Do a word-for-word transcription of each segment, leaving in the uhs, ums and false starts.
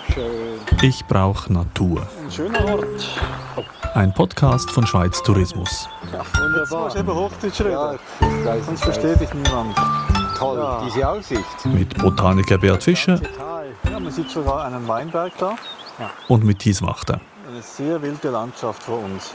Schön. Ich brauche Natur. Ein schöner Ort. Ein Podcast von Schweiz Tourismus. Ja, wunderbar. Jetzt musst du eben Hochdeutsch reden. Ja, das weiß Sonst ich. versteht dich niemand. Toll, Ja. diese Aussicht. Mit Botaniker Bert Fischer Ja, man sieht sogar einen Weinberg da. und mit Thies Wachter. Eine sehr wilde Landschaft vor uns.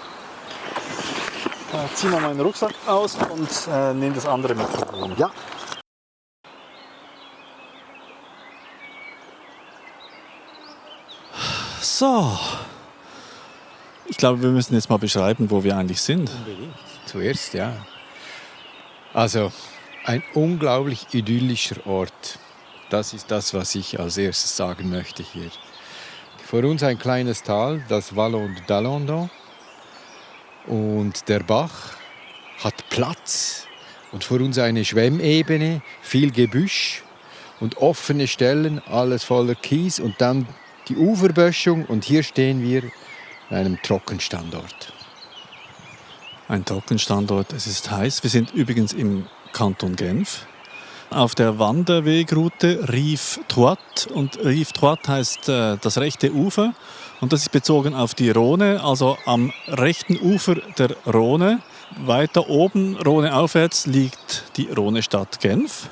Ich ziehe mal meinen Rucksack aus und äh, nehme das andere mit. Ja. So, ich glaube, wir müssen jetzt mal beschreiben, wo wir eigentlich sind. Zuerst, ja. Also, ein unglaublich idyllischer Ort. Das ist das, was ich als erstes sagen möchte hier. Vor uns ein kleines Tal, das Vallon d'Allandon. Und der Bach hat Platz. Und vor uns eine Schwemmebene, viel Gebüsch und offene Stellen, alles voller Kies. Und dann die Uferböschung. Und hier stehen wir in einem Trockenstandort. Ein Trockenstandort, es ist heiß. Wir sind übrigens im Kanton Genf. Auf der Wanderwegroute Rive Droite. Und Rive Droite heißt äh, das rechte Ufer. Und das ist bezogen auf die Rhone, also am rechten Ufer der Rhone. Weiter oben, Rhone aufwärts, liegt die Rhone-Stadt Genf.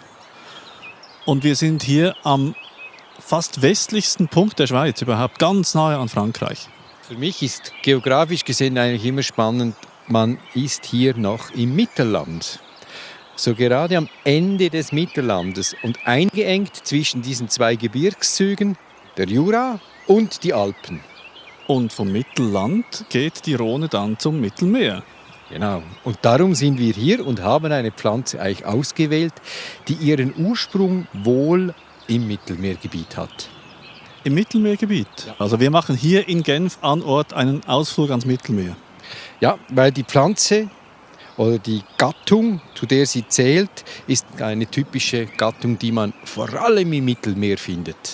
Und wir sind hier am fast westlichsten Punkt der Schweiz überhaupt, ganz nahe an Frankreich. Für mich ist geografisch gesehen eigentlich immer spannend, man ist hier noch im Mittelland. So gerade am Ende des Mittellandes und eingeengt zwischen diesen zwei Gebirgszügen, der Jura und die Alpen. Und vom Mittelland geht die Rhone dann zum Mittelmeer. Genau. Und darum sind wir hier und haben eine Pflanze eigentlich ausgewählt, die ihren Ursprung wohl im Mittelmeergebiet hat. Im Mittelmeergebiet? Ja. Also wir machen hier in Genf an Ort einen Ausflug ans Mittelmeer. Ja, weil die Pflanze oder die Gattung, zu der sie zählt, ist eine typische Gattung, die man vor allem im Mittelmeer findet.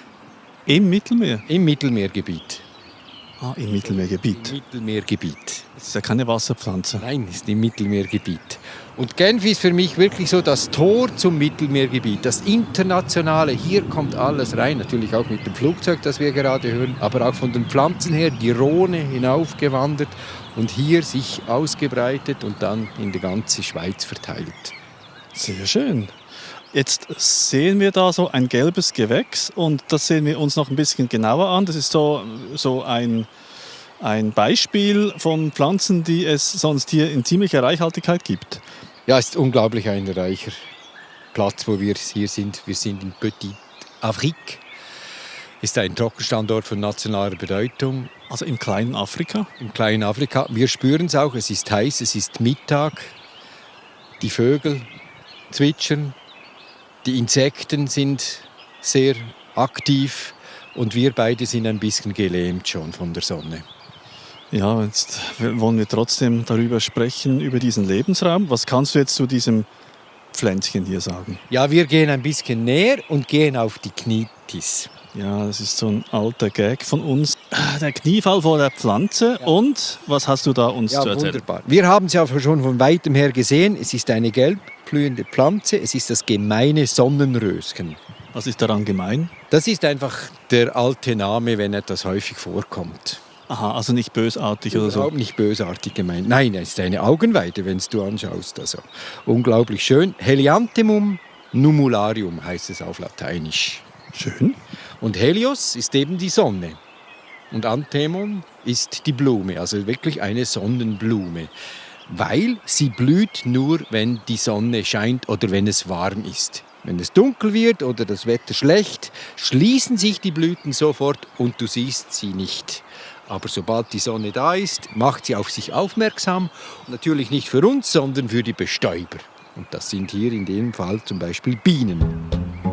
Im Mittelmeer? Im Mittelmeergebiet. Ah, im Mittelmeergebiet. Im Mittelmeergebiet. Das ist ja keine Wasserpflanze. Nein, ist im Mittelmeergebiet. Und Genf ist für mich wirklich so das Tor zum Mittelmeergebiet, das Internationale. Hier kommt alles rein, natürlich auch mit dem Flugzeug, das wir gerade hören, aber auch von den Pflanzen her, die Rhone hinaufgewandert und hier sich ausgebreitet und dann in die ganze Schweiz verteilt. Sehr schön. Jetzt sehen wir da so ein gelbes Gewächs und das sehen wir uns noch ein bisschen genauer an. Das ist so, so ein, ein Beispiel von Pflanzen, die es sonst hier in ziemlicher Reichhaltigkeit gibt. Ja, es ist unglaublich ein reicher Platz, wo wir hier sind. Wir sind in Petite Afrique. Ist ein Trockenstandort von nationaler Bedeutung. Also im kleinen Afrika? Im kleinen Afrika. Wir spüren es auch, es ist heiß, es ist Mittag. Die Vögel zwitschern. Die Insekten sind sehr aktiv und wir beide sind ein bisschen gelähmt schon von der Sonne. Ja, jetzt wollen wir trotzdem darüber sprechen, über diesen Lebensraum. Was kannst du jetzt zu diesem Pflänzchen hier sagen? Ja, wir gehen ein bisschen näher und gehen auf die Knitis. Ja, das ist so ein alter Gag von uns. Der Kniefall vor der Pflanze. Ja. Und was hast du da uns ja, zu erzählen? Wunderbar. Wir haben es ja schon von weitem her gesehen. Es ist eine gelb blühende Pflanze. Es ist das gemeine Sonnenröschen. Was ist daran gemein? Das ist einfach der alte Name, wenn etwas häufig vorkommt. Aha, also nicht bösartig oder so? Überhaupt nicht bösartig gemeint. Nein, es ist eine Augenweide, wenn du anschaust. Also, unglaublich schön. Helianthemum numularium heißt es auf Lateinisch. Schön. Und Helios ist eben die Sonne. Und Anthemum ist die Blume, also wirklich eine Sonnenblume. Weil sie blüht nur, wenn die Sonne scheint oder wenn es warm ist. Wenn es dunkel wird oder das Wetter schlecht, schließen sich die Blüten sofort und du siehst sie nicht. Aber sobald die Sonne da ist, macht sie auf sich aufmerksam. Natürlich nicht für uns, sondern für die Bestäuber. Und das sind hier in dem Fall zum Beispiel Bienen.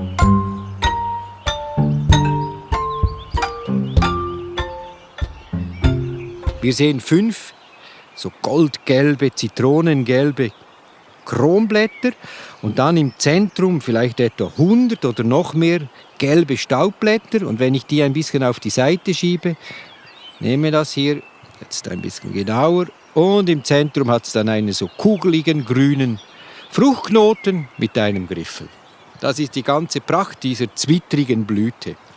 Wir sehen fünf so goldgelbe, zitronengelbe Kronblätter und dann im Zentrum vielleicht etwa hundert oder noch mehr gelbe Staubblätter. Und wenn ich die ein bisschen auf die Seite schiebe, nehme das hier jetzt ein bisschen genauer und im Zentrum hat es dann einen so kugeligen grünen Fruchtknoten mit einem Griffel. Das ist die ganze Pracht dieser zwittrigen Blüte.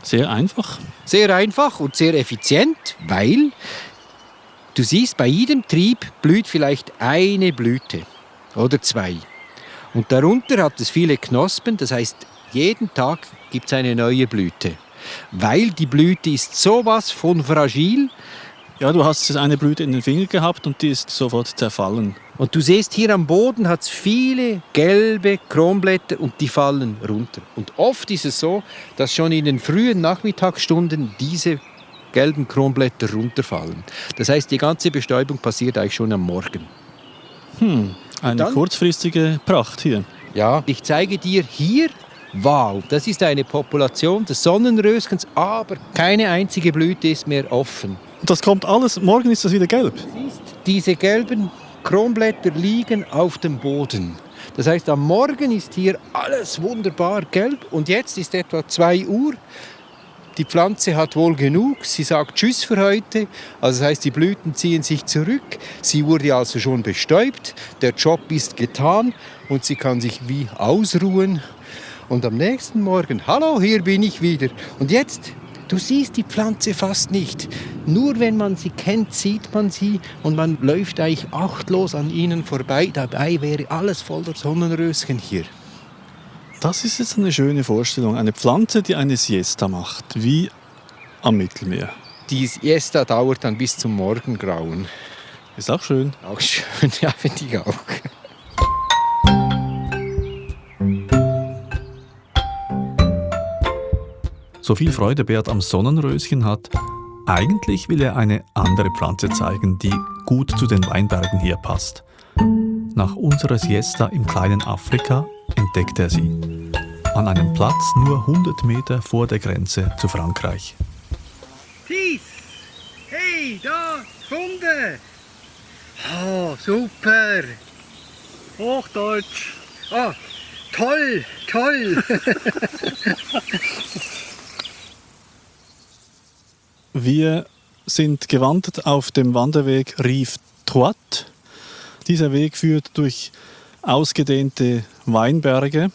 Sehr einfach. Sehr einfach und sehr effizient, weil du siehst, bei jedem Trieb blüht vielleicht eine Blüte oder zwei. Und darunter hat es viele Knospen, das heißt, jeden Tag gibt es eine neue Blüte. Weil die Blüte ist sowas von fragil. Ja, du hast eine Blüte in den Finger gehabt und die ist sofort zerfallen. Und du siehst, hier am Boden hat es viele gelbe Kronblätter und die fallen runter. Und oft ist es so, dass schon in den frühen Nachmittagsstunden diese gelben Kronblätter runterfallen. Das heißt, die ganze Bestäubung passiert eigentlich schon am Morgen. Hm, eine Dann? kurzfristige Pracht hier. Ja, ich zeige dir hier, wow, das ist eine Population des Sonnenröschens, aber keine einzige Blüte ist mehr offen. Das kommt alles, morgen ist das wieder gelb. Diese gelben Kronblätter liegen auf dem Boden. Das heißt, am Morgen ist hier alles wunderbar gelb und jetzt ist etwa zwei Uhr. Die Pflanze hat wohl genug, sie sagt Tschüss für heute. Also das heißt, die Blüten ziehen sich zurück. Sie wurde also schon bestäubt, der Job ist getan und sie kann sich wie ausruhen. Und am nächsten Morgen, hallo, hier bin ich wieder. Und jetzt, du siehst die Pflanze fast nicht. Nur wenn man sie kennt, sieht man sie und man läuft eigentlich achtlos an ihnen vorbei. Dabei wäre alles voller Sonnenröschen hier. Das ist jetzt eine schöne Vorstellung. Eine Pflanze, die eine Siesta macht, wie am Mittelmeer. Die Siesta dauert dann bis zum Morgengrauen. Ist auch schön. Auch schön, ja, finde ich auch. So viel Freude Beat am Sonnenröschen hat, eigentlich will er eine andere Pflanze zeigen, die gut zu den Weinbergen hier passt. Nach unserer Siesta im kleinen Afrika entdeckt er sie. An einem Platz nur hundert Meter vor der Grenze zu Frankreich. Thies! Hey, da, Kunde! Oh, super! Hochdeutsch. Oh, toll, toll! Wir sind gewandert auf dem Wanderweg Rive Droite. Dieser Weg führt durch ausgedehnte Weinberge.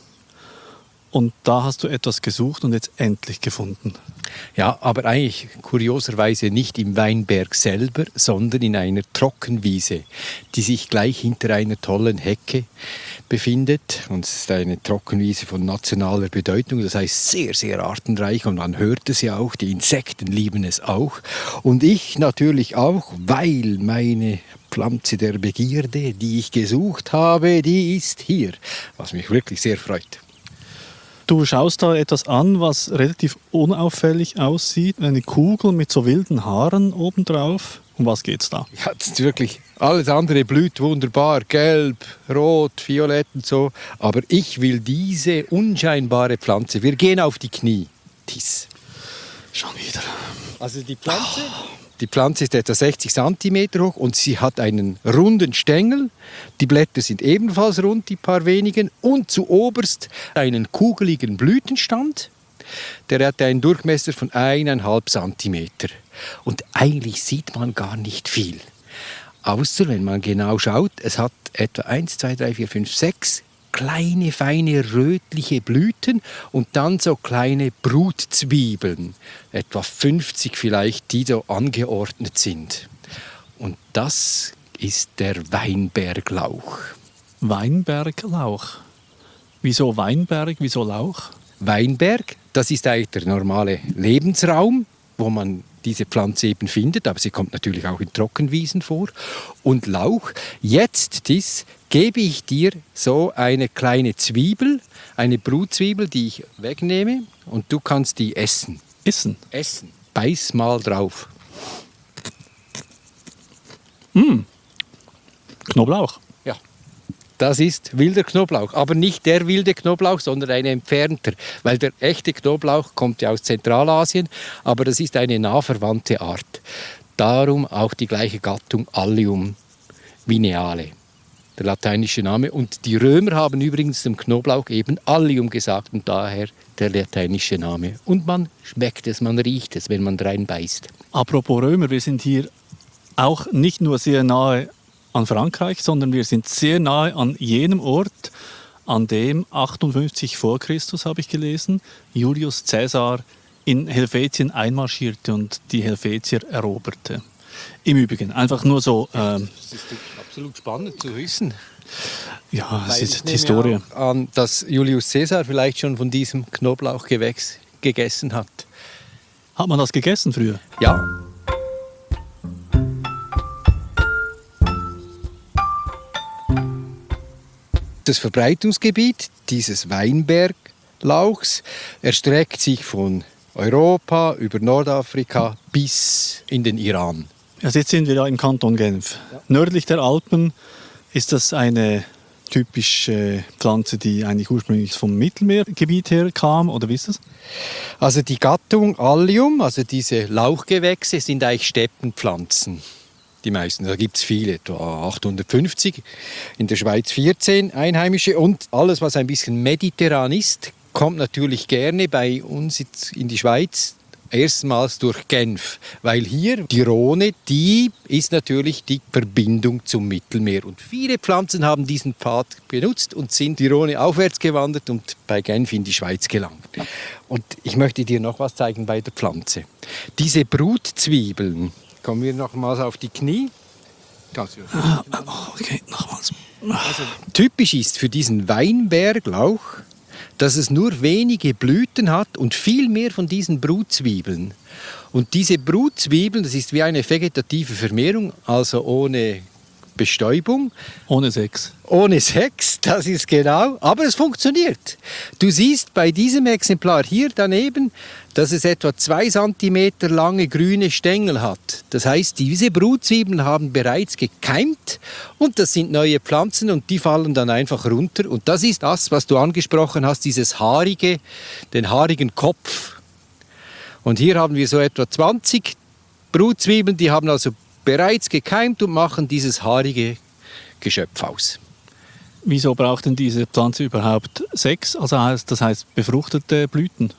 Und da hast du etwas gesucht und jetzt endlich gefunden. Ja, aber eigentlich kurioserweise nicht im Weinberg selber, sondern in einer Trockenwiese, die sich gleich hinter einer tollen Hecke befindet. Und es ist eine Trockenwiese von nationaler Bedeutung, das heißt sehr, sehr artenreich. Und man hört es ja auch, die Insekten lieben es auch. Und ich natürlich auch, weil meine Pflanze der Begierde, die ich gesucht habe, die ist hier, was mich wirklich sehr freut. Du schaust da etwas an, was relativ unauffällig aussieht. Eine Kugel mit so wilden Haaren obendrauf. Um was geht's da? Ja, das ist wirklich, alles andere blüht wunderbar, gelb, rot, violett und so. Aber ich will diese unscheinbare Pflanze. Wir gehen auf die Knie. Tis. Schon wieder. Also die Pflanze, die Pflanze ist etwa sechzig Zentimeter hoch und sie hat einen runden Stängel. Die Blätter sind ebenfalls rund, die paar wenigen. Und zu oberst einen kugeligen Blütenstand. Der hat einen Durchmesser von eineinhalb Zentimeter. Und eigentlich sieht man gar nicht viel. Außer wenn man genau schaut, es hat etwa eins, zwei, drei, vier, fünf, sechs kleine, feine, rötliche Blüten und dann so kleine Brutzwiebeln, etwa fünfzig vielleicht, die so angeordnet sind. Und das ist der Weinberglauch. Weinberglauch. Wieso Weinberg, wieso Lauch? Weinberg, das ist eigentlich der normale Lebensraum, wo man diese Pflanze eben findet, aber sie kommt natürlich auch in Trockenwiesen vor. Und Lauch, jetzt dies, gebe ich dir so eine kleine Zwiebel, eine Brutzwiebel, die ich wegnehme und du kannst die essen. Essen? Essen. Beiß mal drauf. Mm. Knoblauch. Ja. Das ist wilder Knoblauch, aber nicht der wilde Knoblauch, sondern ein entfernter, weil der echte Knoblauch kommt ja aus Zentralasien, aber das ist eine nah verwandte Art. Darum auch die gleiche Gattung Allium vineale, der lateinische Name. Und die Römer haben übrigens dem Knoblauch eben Allium gesagt und daher der lateinische Name. Und man schmeckt es, man riecht es, wenn man rein beißt. Apropos Römer, wir sind hier auch nicht nur sehr nahe an Frankreich, sondern wir sind sehr nahe an jenem Ort, an dem achtundfünfzig vor Christus, habe ich gelesen, Julius Caesar in Helvetien einmarschierte und die Helvetier eroberte. Im Übrigen, einfach nur so... Ähm, Das ist absolut spannend zu wissen. ja, es Weil ist ich die nehme Historie. auch an, dass Julius Caesar vielleicht schon von diesem Knoblauchgewächs gegessen hat. Hat man das gegessen früher? Ja. Das Verbreitungsgebiet dieses Weinberglauchs erstreckt sich von Europa über Nordafrika bis in den Iran. Also jetzt sind wir da im Kanton Genf. Nördlich der Alpen ist das eine typische Pflanze, die eigentlich ursprünglich vom Mittelmeergebiet her kam, oder wie ist das? Also die Gattung Allium, also diese Lauchgewächse, sind eigentlich Steppenpflanzen. Die meisten, da gibt es viele, etwa achthundertfünfzig, in der Schweiz vierzehn einheimische und alles, was ein bisschen mediterran ist, kommt natürlich gerne bei uns in die Schweiz, erstmals durch Genf, weil hier die Rhone, die ist natürlich die Verbindung zum Mittelmeer und viele Pflanzen haben diesen Pfad benutzt und sind die Rhone aufwärts gewandert und bei Genf in die Schweiz gelangt. Und ich möchte dir noch was zeigen bei der Pflanze. Diese Brutzwiebeln, kommen wir nochmals auf die Knie. Ah, okay, nochmals. Also, typisch ist für diesen Weinberglauch, dass es nur wenige Blüten hat und viel mehr von diesen Brutzwiebeln. Und diese Brutzwiebeln, das ist wie eine vegetative Vermehrung, also ohne Bestäubung. Ohne Sex. Ohne Sex, das ist genau, aber es funktioniert. Du siehst bei diesem Exemplar hier daneben, dass es etwa zwei Zentimeter lange grüne Stängel hat. Das heißt, diese Brutzwiebeln haben bereits gekeimt und das sind neue Pflanzen und die fallen dann einfach runter. Und das ist das, was du angesprochen hast, dieses haarige, den haarigen Kopf. Und hier haben wir so etwa zwanzig Brutzwiebeln, die haben also bereits gekeimt und machen dieses haarige Geschöpf aus. Wieso braucht denn diese Pflanze überhaupt Sex? Also heißt, das heißt befruchtete Blüten?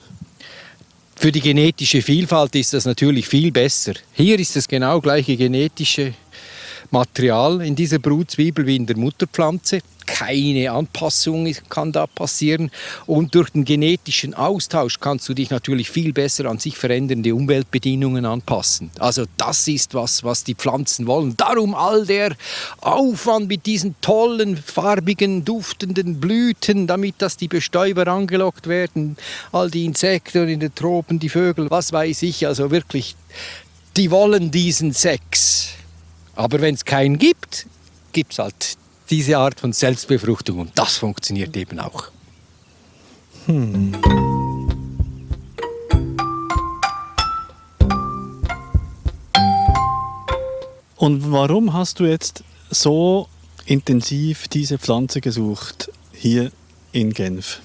Für die genetische Vielfalt ist das natürlich viel besser. Hier ist das genau gleiche genetische Material in dieser Brutzwiebel wie in der Mutterpflanze. Keine Anpassung kann da passieren. Und durch den genetischen Austausch kannst du dich natürlich viel besser an sich verändernde Umweltbedingungen anpassen. Also das ist was, was die Pflanzen wollen. Darum all der Aufwand mit diesen tollen, farbigen, duftenden Blüten, damit dass die Bestäuber angelockt werden. All die Insekten in den Tropen, die Vögel, was weiß ich. Also wirklich, die wollen diesen Sex. Aber wenn es keinen gibt, gibt es halt diese Art von Selbstbefruchtung und das funktioniert eben auch. Hm. Und warum hast du jetzt so intensiv diese Pflanze gesucht hier in Genf?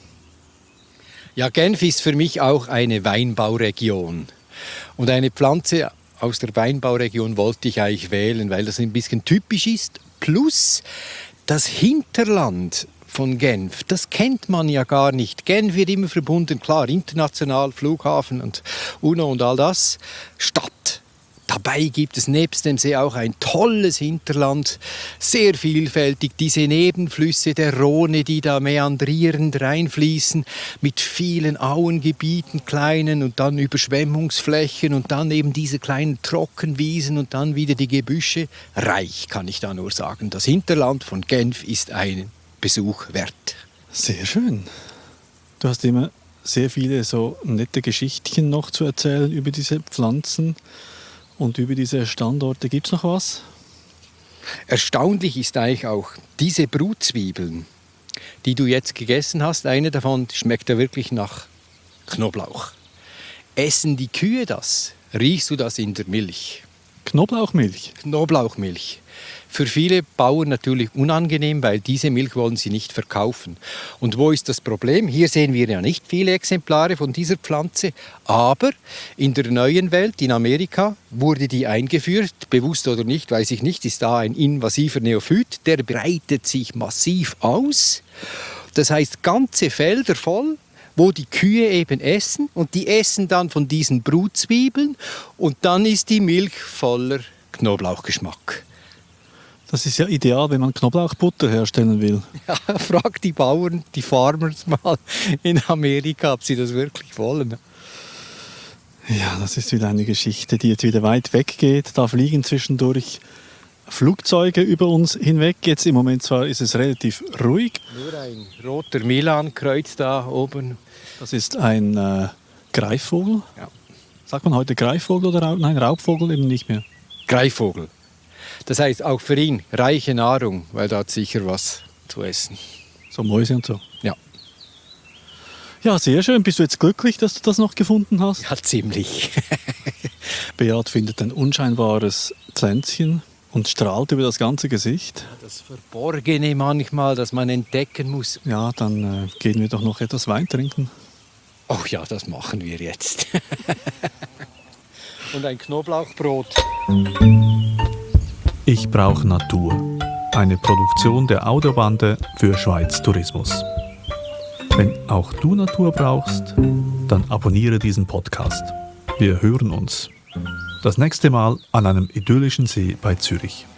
Ja, Genf ist für mich auch eine Weinbauregion und eine Pflanze aus der Weinbauregion wollte ich eigentlich wählen, weil das ein bisschen typisch ist. Plus das Hinterland von Genf, das kennt man ja gar nicht. Genf wird immer verbunden, klar, international, Flughafen und UNO und all das, Stadt. Dabei gibt es nebst dem See auch ein tolles Hinterland, sehr vielfältig. Diese Nebenflüsse der Rhone, die da meandrierend reinfließen, mit vielen Auengebieten, kleinen und dann Überschwemmungsflächen und dann eben diese kleinen Trockenwiesen und dann wieder die Gebüsche. Reich, kann ich da nur sagen. Das Hinterland von Genf ist ein Besuch wert. Sehr schön. Du hast immer sehr viele so nette Geschichtchen noch zu erzählen über diese Pflanzen. Und über diese Standorte gibt es noch was? Erstaunlich ist eigentlich auch diese Brutzwiebeln, die du jetzt gegessen hast. Eine davon schmeckt ja wirklich nach Knoblauch. Essen die Kühe das? Riechst du das in der Milch? Knoblauchmilch? Knoblauchmilch. Für viele Bauern natürlich unangenehm, weil diese Milch wollen sie nicht verkaufen. Und wo ist das Problem? Hier sehen wir ja nicht viele Exemplare von dieser Pflanze, aber in der neuen Welt, in Amerika, wurde die eingeführt, bewusst oder nicht, weiß ich nicht, ist da ein invasiver Neophyt, der breitet sich massiv aus. Das heißt, ganze Felder voll, wo die Kühe eben essen und die essen dann von diesen Brutzwiebeln und dann ist die Milch voller Knoblauchgeschmack. Das ist ja ideal, wenn man Knoblauchbutter herstellen will. Ja, frag die Bauern, die Farmers mal in Amerika, ob sie das wirklich wollen. Ja, das ist wieder eine Geschichte, die jetzt wieder weit weg geht. Da fliegen zwischendurch Flugzeuge über uns hinweg. Jetzt im Moment zwar ist es relativ ruhig. Nur ein roter Milan-Kreuz da oben. Das ist ein äh, Greifvogel. Ja. Sagt man heute Greifvogel oder Raub? Nein, Raubvogel eben nicht mehr. Greifvogel. Das heißt auch für ihn reiche Nahrung, weil da hat sicher was zu essen. So Mäuse und so. Ja. Ja, sehr schön. Bist du jetzt glücklich, dass du das noch gefunden hast? Ja, ziemlich. Beat findet ein unscheinbares Pflänzchen und strahlt über das ganze Gesicht. Das Verborgene manchmal, das man entdecken muss. Ja, dann äh, gehen wir doch noch etwas Wein trinken. Ach ja, das machen wir jetzt. Und ein Knoblauchbrot. Ich brauche Natur. Eine Produktion der Audiobande für Schweiz Tourismus. Wenn auch du Natur brauchst, dann abonniere diesen Podcast. Wir hören uns. Das nächste Mal an einem idyllischen See bei Zürich.